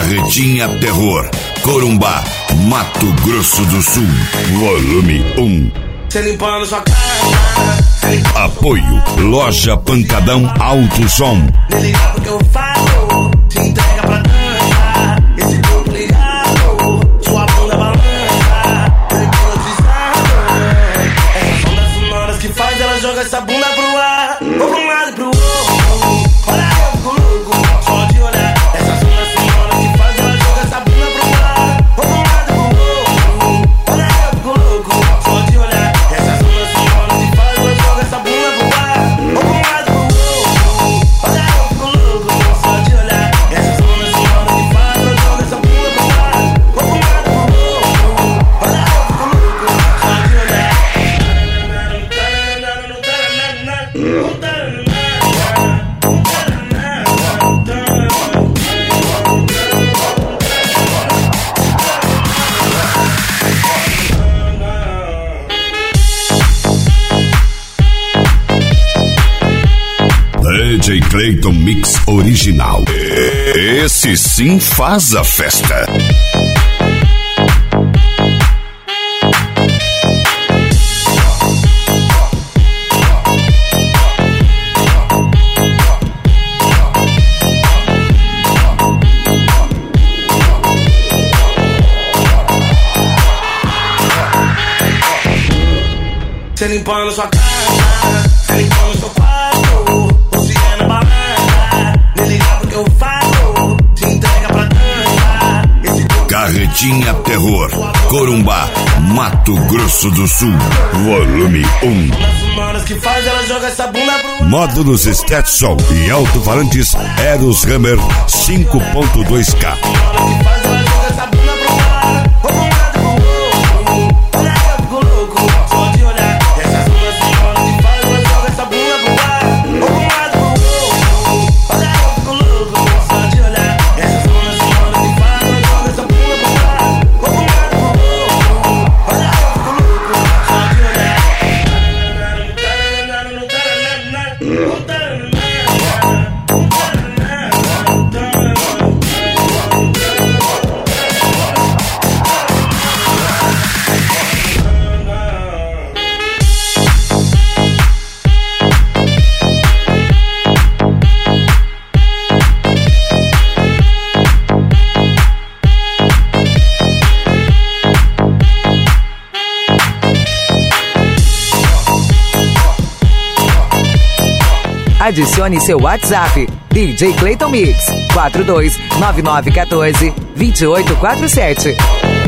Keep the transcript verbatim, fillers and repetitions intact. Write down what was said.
Carretinha Terror, Corumbá, Mato Grosso do Sul, volume um. Cê limpando sua cara. Apoio Loja Pancadão Alto Som. Nem ligar porque eu falo, te entrega pra dança. Esse corpo ligado, sua bunda balança. Hipnotizado. Essas ondas sonoras que faz ela joga essa bunda pro ar. Ou pra um lado e pro outro. Olha eu fico louco, só de olhar. Essas ondas sonoras que faz ela joga essa bunda pro ar. Ou pra um lado e pro outro. Olha eu fico louco, só de olhar. Essas ondas sonoras que faz ela joga essa bunda pro ar. Ou pra um lado e pro outro. Olha eu fico louco, só de olhar. Essas ondas sonoras que faz ela joga essa bunda pro ar. Ou pra um lado e pro outro. Olha eu fico louco, só de olhar. D J Clayton Mix Original. Esse sim faz a festa. Cê limpando sua casa, cê limpando seu quarto. Você é na balada, nem ligar porque eu falo, te entrega pra dança. Esse Carretinha Terror, Corumbá, Mato Grosso do Sul, volume um. ondas sonoras que faz ela joga essa bunda pro Módulos Stetson e alto-falantes Eros Hammer cinco ponto dois K. sonoras que faz ela joga essa bunda pro ar. Ou pra um lado e pro outro. Olha eu fico louco, só de olhar. Essas ondas sonoras que faz ela joga essa bunda pro ar. Ou pra um lado e pro outro. Olha eu fico louco, só de olhar. Essas ondas sonoras que faz ela joga essa bunda pro ar. Ou pra um lado e pro outro. Olha eu fico louco, só de olhar. Adicione seu WhatsApp, D J Clayton Mix, quatro dois nove nove um quatro dois oito quatro sete.